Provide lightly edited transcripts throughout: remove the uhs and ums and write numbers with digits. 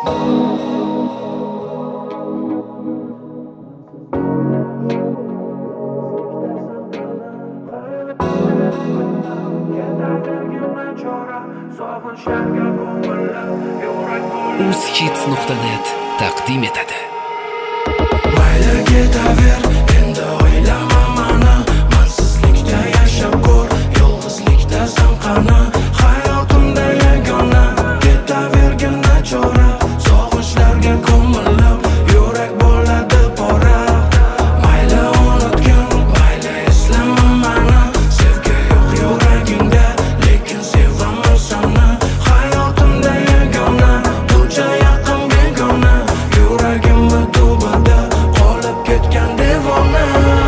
Uzhits.net taqdim etadi. Mayli ketaver, endi o'ylama mani, mansizlikda yashab ko'r, yolg'izlikda zamqani, hayotimda yagona, ketavergin nachora, sog'inchlarga ko'milib, yurak bo'ladi pora. Mayli unutgin, mayli eslama mani, sevgi yo'q yuragingda, lekin sevaman seni, hayotimda yagona, buncha yaqin begona, yuragimni tubida qolib ketgan devona.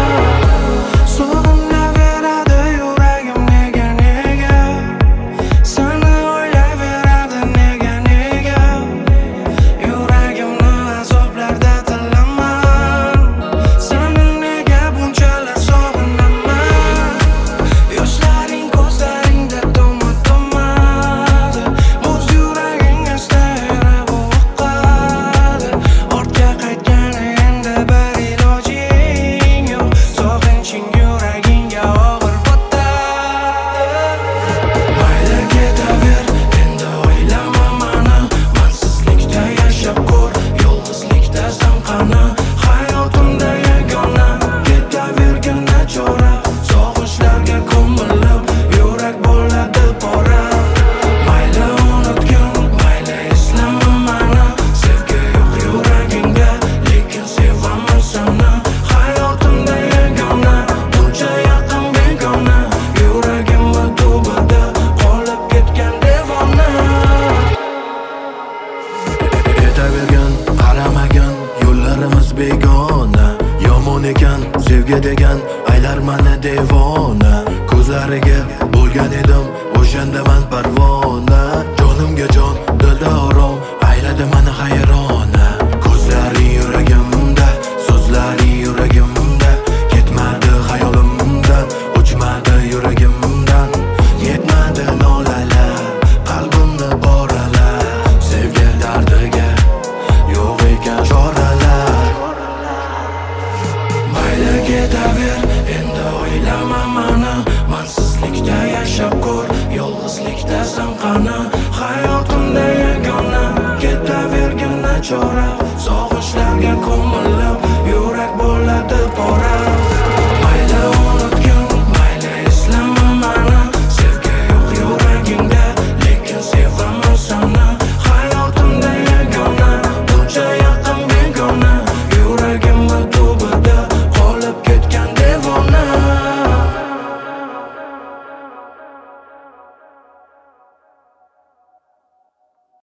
Sog'inaveradi yuragim nega, seni o'ylayveradi nega, yuragimni azoblarda tilaman, seni nega bunchalar sog'inaman. Yoshlaring ko'zlaringda tomadi, o'z yuraging asta erib oqadi, ortga qaytgani endi bir ilojing yo'q, sog'inching yuragingga og'ir botadi. Mayli ketaver, endi o'ylama mani, mansizlikda yashab ko'r, yolg'izlikda zamqani, hayotimda yagona, ketavergin nachora, sog'inchlarga ko'milib, yurak bo'ladi pora. Mayli unutgin, mayli eslama mani, sevgi yo'q yuragingda, lekin sevaman seni, hayotimda yagona, buncha yaqin begona, yuragimni tubida qolib ketgan devona. Ketavergin, qaramagin, yo'llarimiz begona, yomon ekan sevgi degan, aylar mani devona. Ko'zlariga bo'lgan edim o'shanda man parvona, jonimga jon, dilda orom, ayladi mani hayrona. Ko'zlaring yuragimda, so'zlaring yuragimda, ketmadi xayolimdan, o'chmadi yuragimdan, yetmadi nolalar, qalbimni boralar, sevgi dardiga yo'q ekan choralar. Mayli ketaver, endi o'ylama mani, mansizlikda yashab ko'r, yolg'izlikda zamqani, hayotimda yagona, ketavergin nachora, sog'inchlarga ko'milib,